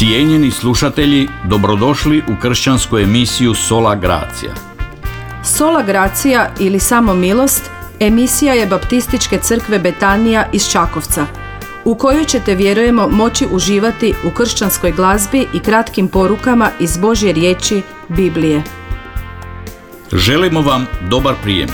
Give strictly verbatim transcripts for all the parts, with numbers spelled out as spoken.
Cijenjeni slušatelji, dobrodošli u kršćansku emisiju Sola Gracia. Sola Gracia ili Samo milost emisija je Baptističke crkve Betanija iz Čakovca, u kojoj ćete, vjerujemo, moći uživati u kršćanskoj glazbi i kratkim porukama iz Božje riječi, Biblije. Želimo vam dobar prijem.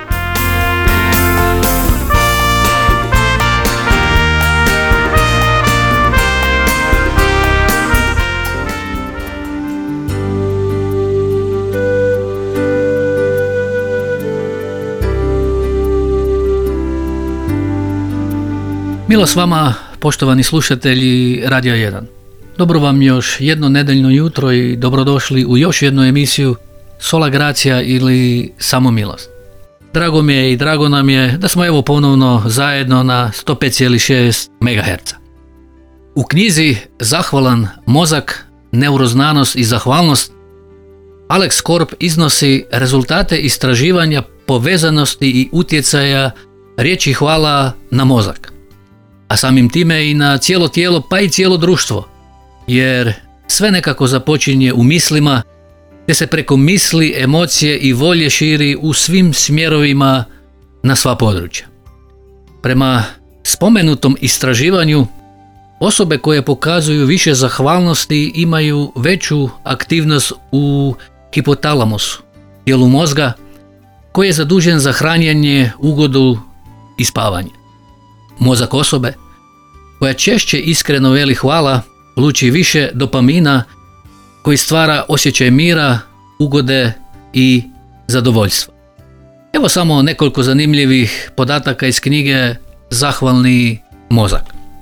Milost vama, poštovani slušatelji Radija jedan. Dobro vam još jedno nedeljno jutro i dobrodošli u još jednu emisiju Sola Gracia ili Samo milost. Drago mi je i drago nam je da smo evo ponovno zajedno na sto pet zarez šest megaherca. U knjizi Zahvalan mozak, neuroznanost i zahvalnost Alex Korp iznosi rezultate istraživanja povezanosti i utjecaja riječi hvala na mozak, a samim time i na cijelo tijelo pa i cijelo društvo, jer sve nekako započinje u mislima, te se preko misli, emocije i volje širi u svim smjerovima na sva područja. Prema spomenutom istraživanju, osobe koje pokazuju više zahvalnosti imaju veću aktivnost u hipotalamusu, dijelu mozga koji je zadužen za hranjenje, ugodu i spavanje. Mozak osobe koja češće iskreno veli hvala luči više dopamina koji stvara osjećaj mira, ugode i zadovoljstva. Evo samo nekoliko zanimljivih podataka iz knjige Zahvalni mozak.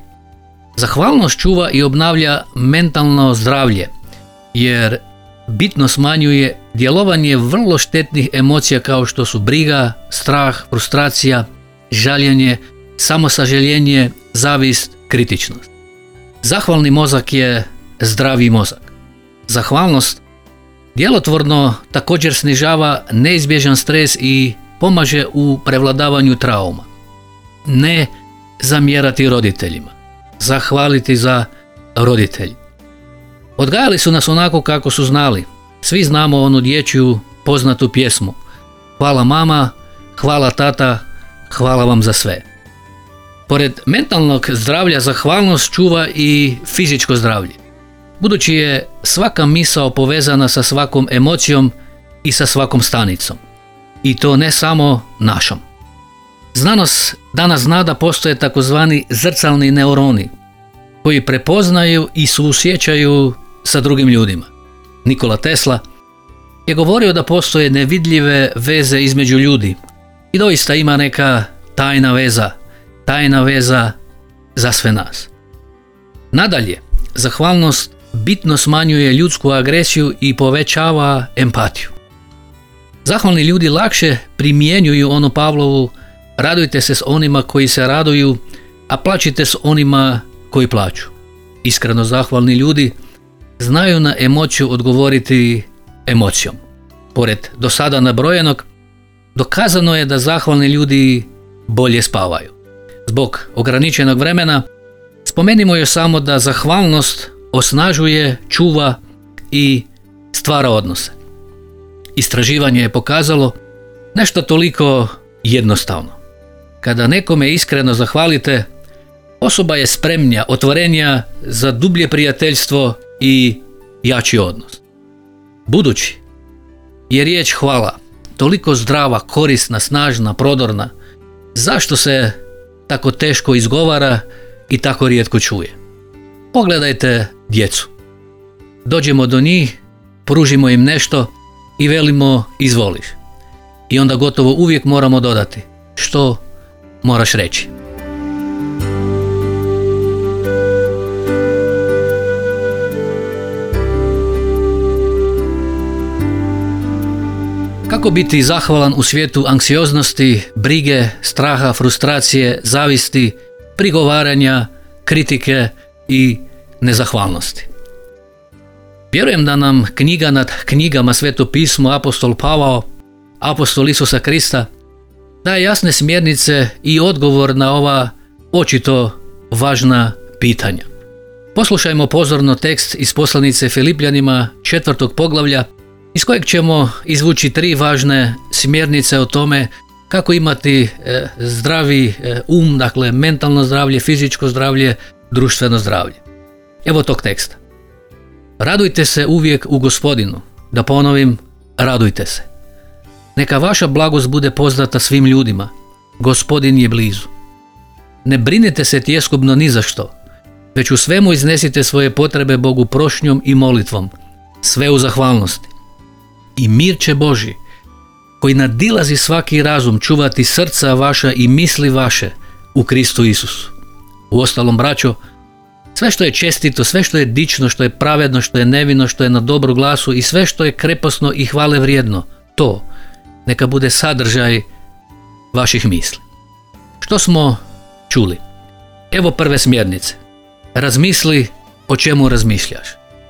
Zahvalnost čuva i obnavlja mentalno zdravlje, jer bitno smanjuje djelovanje vrlo štetnih emocija kao što su briga, strah, frustracija, žaljenje, samosažaljenje, zavist, kritičnost. Zahvalni mozak je zdravi mozak. Zahvalnost djelotvorno također snižava neizbježan stres i pomaže u prevladavanju trauma. Ne zamjerati roditeljima. Zahvaliti za roditelji. Odgajali su nas onako kako su znali. Svi znamo onu dječju poznatu pjesmu. Hvala mama, hvala tata, hvala vam za sve. Pored mentalnog zdravlja, zahvalnost čuva i fizičko zdravlje. Budući je svaka misao povezana sa svakom emocijom i sa svakom stanicom. I to ne samo našom. Znanost danas zna da postoje takozvani zrcalni neuroni koji prepoznaju i suosjećaju sa drugim ljudima. Nikola Tesla je govorio da postoje nevidljive veze između ljudi i doista ima neka tajna veza, tajna veza za sve nas. Nadalje, zahvalnost bitno smanjuje ljudsku agresiju i povećava empatiju. Zahvalni ljudi lakše primjenjuju onu Pavlovu radujte se s onima koji se raduju, a plačite s onima koji plaču. Iskreno zahvalni ljudi znaju na emociju odgovoriti emocijom. Pored do sada nabrojenog, dokazano je da zahvalni ljudi bolje spavaju. Zbog ograničenog vremena spomenimo još samo da zahvalnost osnažuje, čuva i stvara odnose. Istraživanje je pokazalo nešto toliko jednostavno. Kada nekome iskreno zahvalite, osoba je spremnija, otvorenija za dublje prijateljstvo i jači odnos. Budući je riječ hvala toliko zdrava, korisna, snažna, prodorna, zašto se tako teško izgovara i tako rijetko čuje? Pogledajte djecu. Dođemo do njih, pružimo im nešto i velimo izvoliš. I onda gotovo uvijek moramo dodati što moraš reći. Kako biti zahvalan u svijetu anksioznosti, brige, straha, frustracije, zavisti, prigovaranja, kritike i nezahvalnosti? Vjerujem da nam knjiga nad knjigama, Sveto pismo, apostol Pavao, apostol Isusa Krista, daje jasne smjernice i odgovor na ova očito važna pitanja. Poslušajmo pozorno tekst iz poslanice Filipljanima četvrtog poglavlja, iz kojeg ćemo izvući tri važne smjernice o tome kako imati e, zdravi e, um, dakle mentalno zdravlje, fizičko zdravlje, društveno zdravlje. Evo tog teksta. Radujte se uvijek u Gospodinu. Da ponovim, radujte se. Neka vaša blagost bude poznata svim ljudima. Gospodin je blizu. Ne brinite se tjeskobno ni za što, već u svemu iznesite svoje potrebe Bogu prošnjom i molitvom, sve u zahvalnosti. I mir će Božji, koji nadilazi svaki razum, čuvati srca vaša i misli vaše u Kristu Isusu. Uostalom, braćo, sve što je čestito, sve što je dično, što je pravedno, što je nevino, što je na dobru glasu i sve što je kreposno i hvale vrijedno, to neka bude sadržaj vaših misli. Što smo čuli? Evo prve smjernice. Razmisli o čemu razmišljaš.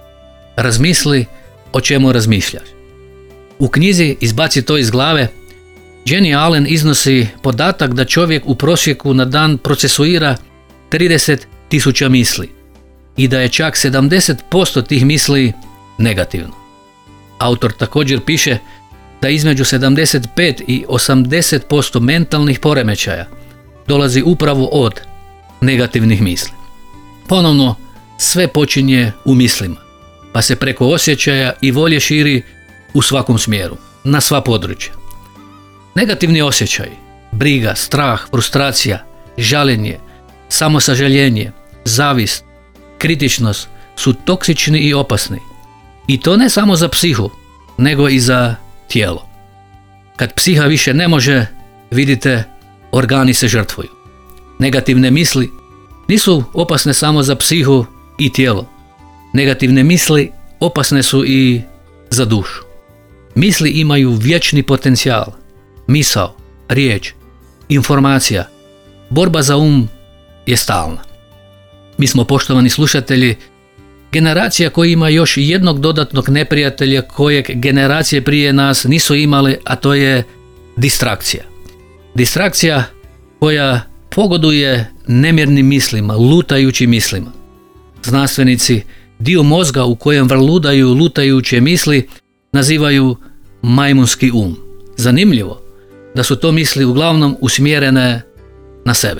Razmisli o čemu razmišljaš. U knjizi Izbaci to iz glave Jenny Allen iznosi podatak da čovjek u prosjeku na dan procesuira trideset tisuća misli i da je čak sedamdeset posto tih misli negativno. Autor također piše da između sedamdeset pet i osamdeset posto mentalnih poremećaja dolazi upravo od negativnih misli. Ponovno, sve počinje u mislima, pa se preko osjećaja i volje širi u svakom smjeru, na sva područja. Negativni osjećaji, briga, strah, frustracija, žaljenje, samosažaljenje, zavist, kritičnost su toksični i opasni. I to ne samo za psihu, nego i za tijelo. Kad psiha više ne može, vidite, organi se žrtvuju. Negativne misli nisu opasne samo za psihu i tijelo. Negativne misli opasne su i za dušu. Misli imaju vječni potencijal. Misao, riječ, informacija, borba za um je stalna. Mi smo, poštovani slušatelji, generacija koja ima još jednog dodatnog neprijatelja kojeg generacije prije nas nisu imale, a to je distrakcija. Distrakcija koja pogoduje nemirnim mislima, lutajućim mislima. Znanstvenici dio mozga u kojem vrludaju lutajuće misli nazivaju majmunski um. Zanimljivo da su to misli uglavnom usmjerene na sebe.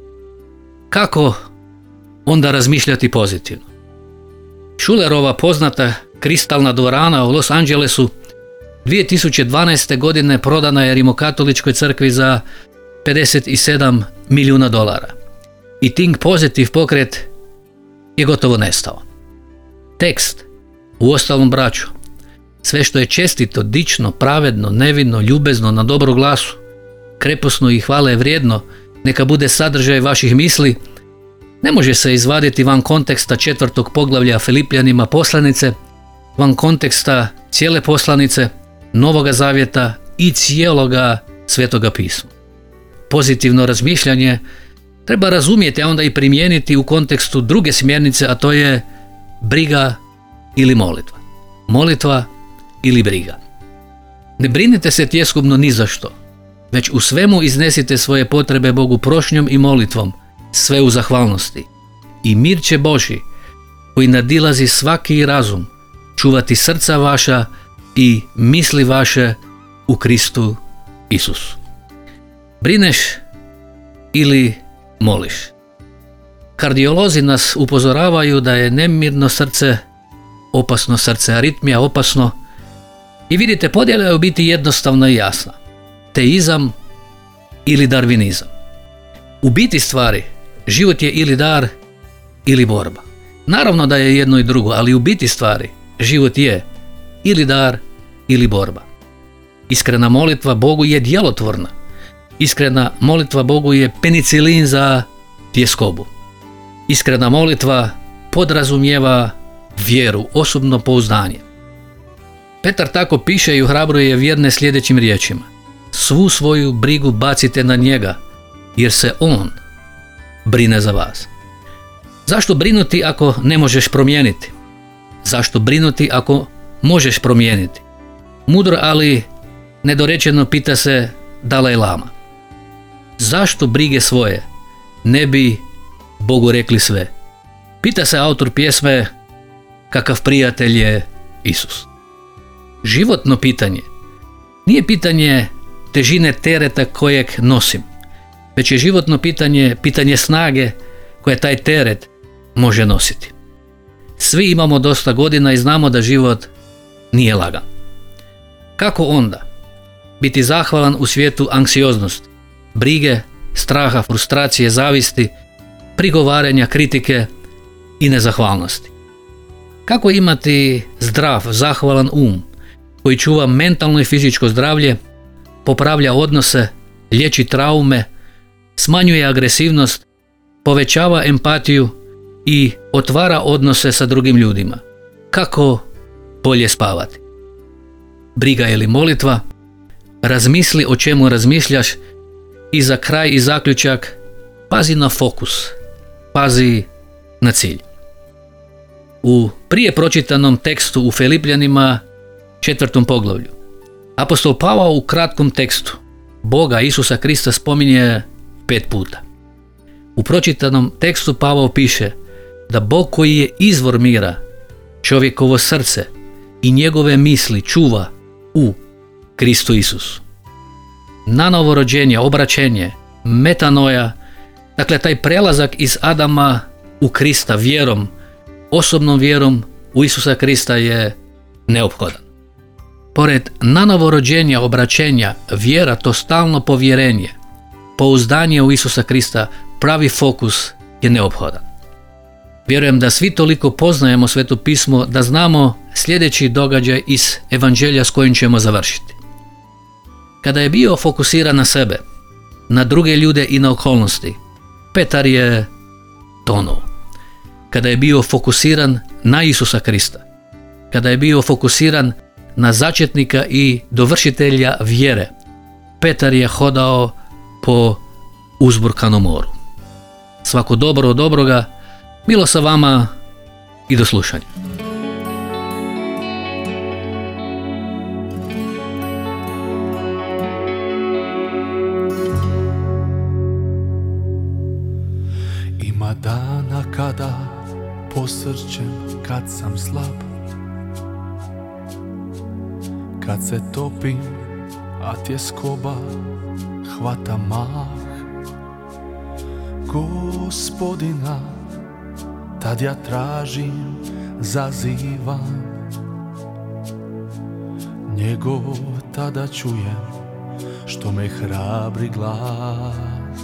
Kako onda razmišljati pozitivno? Schulerova poznata kristalna dvorana u Los Angelesu dvije tisuće dvanaeste. godine prodana je Rimokatoličkoj crkvi za pedeset sedam milijuna dolara. I Think Positive pokret je gotovo nestao. Tekst, uostalom braćo, sve što je čestito, dično, pravedno, nevino, ljubezno, na dobru glasu, kreposno i hvale vrijedno, neka bude sadržaj vaših misli, ne može se izvaditi van konteksta četvrtog poglavlja Filipljanima poslanice, van konteksta cijele poslanice, Novoga zavjeta i cijeloga Svetoga pisma. Pozitivno razmišljanje treba razumjeti, a onda i primijeniti u kontekstu druge smjernice, a to je briga ili molitva. Molitva ili briga. Ne brinite se tjeskobno ni za što, već u svemu iznesite svoje potrebe Bogu prošnjom i molitvom, sve u zahvalnosti. I mir će Božji, koji nadilazi svaki razum, čuvati srca vaša i misli vaše u Kristu Isusu. Brineš ili moliš? Kardiolozi nas upozoravaju da je nemirno srce opasno srce, aritmija opasno. I vidite, podjela je u biti jednostavna i jasna. Teizam ili darvinizam. U biti stvari, život je ili dar ili borba. Naravno da je jedno i drugo, ali u biti stvari, život je ili dar ili borba. Iskrena molitva Bogu je djelotvorna. Iskrena molitva Bogu je penicilin za tjeskobu. Iskrena molitva podrazumijeva vjeru, osobno pouzdanje. Petar tako piše i ohrabruje vjerne sljedećim riječima. Svu svoju brigu bacite na njega, jer se on brine za vas. Zašto brinuti ako ne možeš promijeniti? Zašto brinuti ako možeš promijeniti? Mudro, ali nedorečeno pita se Dalaj Lama. Zašto brige svoje ne bi Bogu rekli sve? Pita se autor pjesme kakav prijatelj je Isus. Životno pitanje nije pitanje težine tereta kojeg nosim, već je životno pitanje pitanje snage koje taj teret može nositi. Svi imamo dosta godina i znamo da život nije lagan. Kako onda biti zahvalan u svijetu anksioznosti, brige, straha, frustracije, zavisti, prigovaranja, kritike i nezahvalnosti? Kako imati zdrav, zahvalan um koji čuva mentalno i fizičko zdravlje, popravlja odnose, liječi traume, smanjuje agresivnost, povećava empatiju i otvara odnose sa drugim ljudima? Kako bolje spavati? Briga ili molitva? Razmisli o čemu razmišljaš i za kraj i zaključak pazi na fokus, pazi na cilj. U prije pročitanom tekstu u Filipljanima četvrtom poglavlju apostol Pavao u kratkom tekstu Boga Isusa Krista spominje pet puta. U pročitanom tekstu Pavao piše da Bog koji je izvor mira čovjekovo srce i njegove misli čuva u Kristu Isusu. Nanovo rođenje, obraćenje, metanoja, dakle taj prelazak iz Adama u Krista vjerom, osobnom vjerom u Isusa Krista je neophodan. Pored nanovo rođenja, obraćenja, vjera, to stalno povjerenje, pouzdanje u Isusa Krista, pravi fokus je neophodan. Vjerujem da svi toliko poznajemo Sveto pismo da znamo sljedeći događaj iz evanđelja s kojim ćemo završiti. Kada je bio fokusiran na sebe, na druge ljude i na okolnosti, Petar je tonuo. Kada je bio fokusiran na Isusa Krista, kada je bio fokusiran na začetnika i dovršitelja vjere, Petar je hodao po uzburkanom moru. Svako dobro od dobroga, bilo sa vama i do slušanja. Ima dana kada posrćem, kad sam slab, kad se topim, a tjeskoba hvata mah. Gospodina tad ja tražim, zazivam, njegov tada čujem, što me hrabri glas.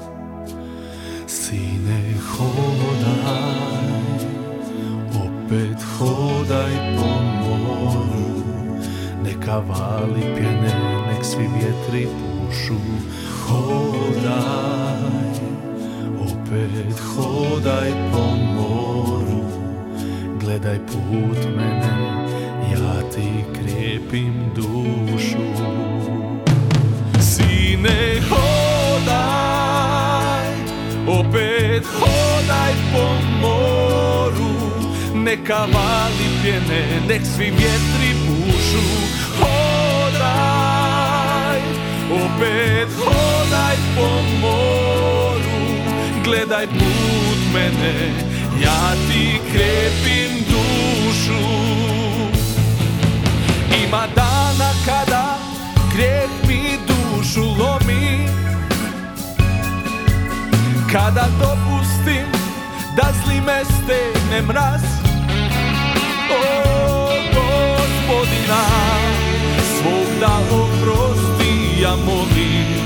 Sine, hodaj, opet hodaj po moru, neka vali pjene, nek svi vjetri pušu. Hodaj, opet hodaj po moru, gledaj put mene, ja ti krijepim dušu. Sine, hodaj, opet hodaj po moru, neka vali pjene, nek svi vjetri pušu. Hodaj, opet hodaj po moru, gledaj put mene, ja ti krepim dušu. Ima dana kada grijeh mi dušu lomi, kada dopustim da zli me stegne mraz. O Gospodina, svog da oprosti ja molim,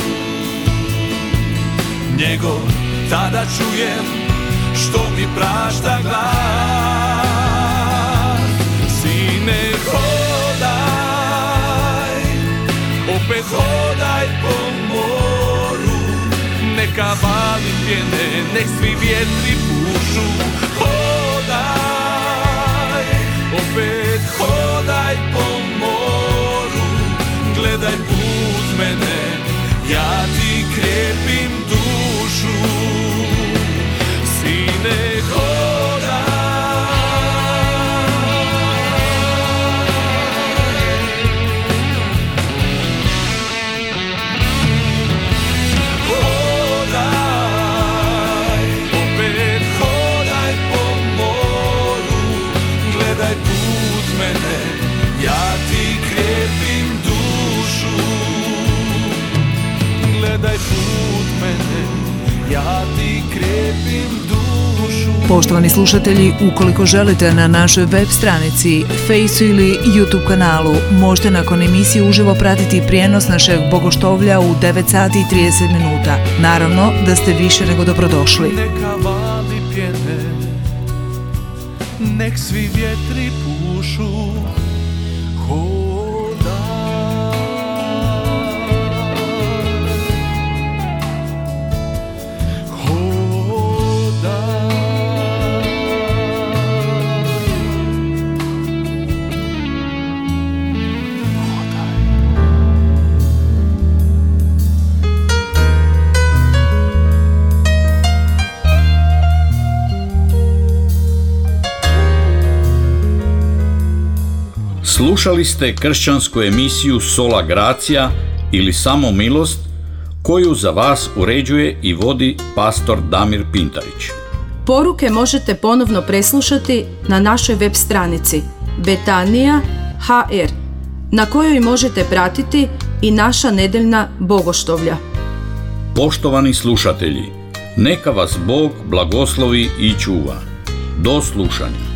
njegov tada čujem, što mi prašta glas. Sine, hodaj, opet hodaj po moru, neka vali pjene, nek svi vjetri pušu. Hodaj, opet hodaj po moru, gledaj put mene, ja ti krepim dušu. Sine, hodaj, hodaj, opet hodaj po Poštovani slušatelji, ukoliko želite na našoj web stranici, Fejsu ili YouTube kanalu, možete nakon emisije uživo pratiti prijenos našeg bogoštovlja u devet sati i trideset minuta. Naravno da ste više nego dobrodošli. Neka vali pjene, nek svi vjetri pušu, Slušali ste kršćansku emisiju Sola Gracia ili Samo milost, koju za vas uređuje i vodi pastor Damir Pintarić. Poruke možete ponovno preslušati na našoj web stranici Betanija ha er, na kojoj možete pratiti i naša nedeljna bogoštovlja. Poštovani slušatelji, neka vas Bog blagoslovi i čuva. Do slušanja.